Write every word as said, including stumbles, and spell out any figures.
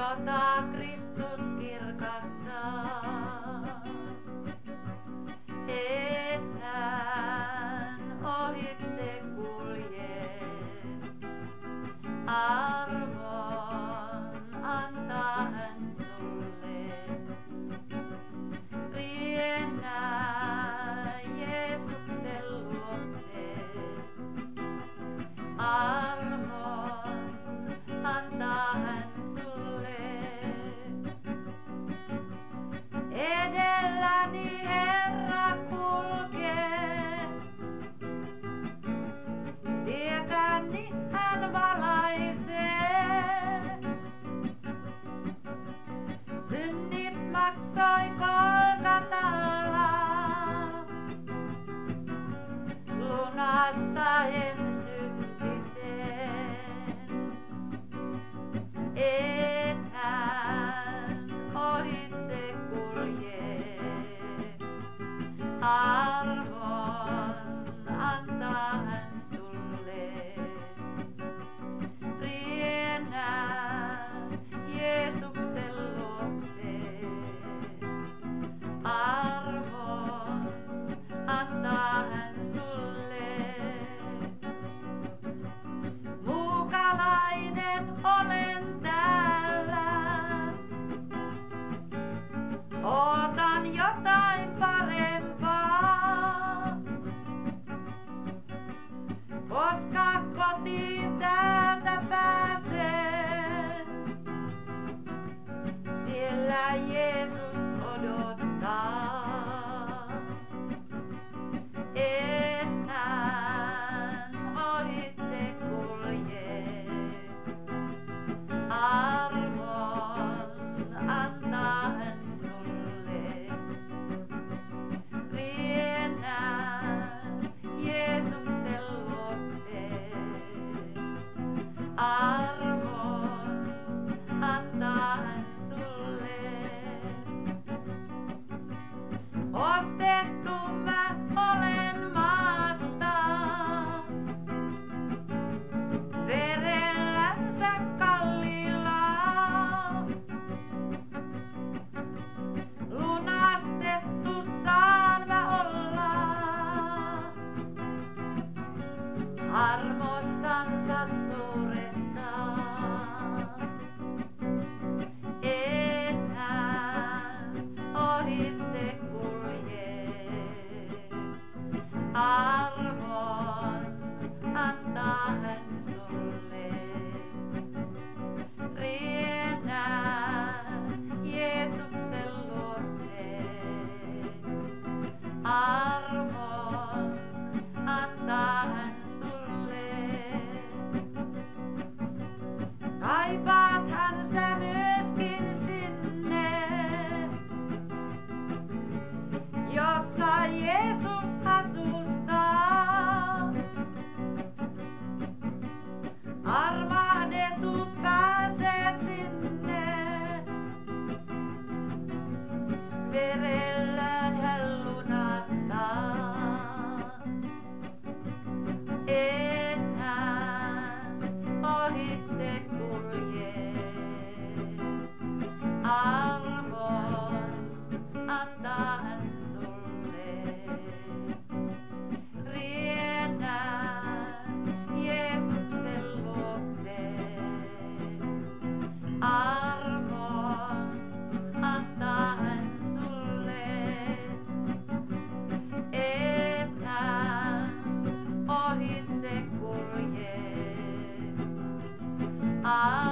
jota Kristus kirkastaa. Et hän ohitse kulje, armon antaa hän sulle. Riennä Jeesuksen luokse, armon antaa hän sulle. Edelläni Herra kulkee, tietäni hän valaisee. Synnit maksoi Golgatalla, lunastaen syntisen. Et hän ohitse kulje, armon antaa hän sulle. Riennä Jeesuksen luokse, armon antaa hän sulle. Muukalainen olen täällä, ootan jotain parempaa, koska kotiin täältä pääsen, siellä Jeesus odottaa. Et hän ohitse kulje, armon antaa hän sulle. Riennä Jeesuksen luokse, armon antaa hän sulle. Ostettu mä olen maasta, verellänsä kalliilla. Lunastettu saan mä olla, armostansa suurestaan. Et hän ohitse kulje, armon antaa hän sulle. Riennä Jeesuksen luokse, armon antaa hän sulle. Kaipaat hän sä myöskin sinne, jossa Jeesus asustaa. Armahdetut pääsee sinne, verellään hän lunastaa. Et hän ohitse kulje, armon antaa hän sulle. Riennä Jeesuksen luokse, armon antaa hän sulle. Et hän ohitse kulje, armon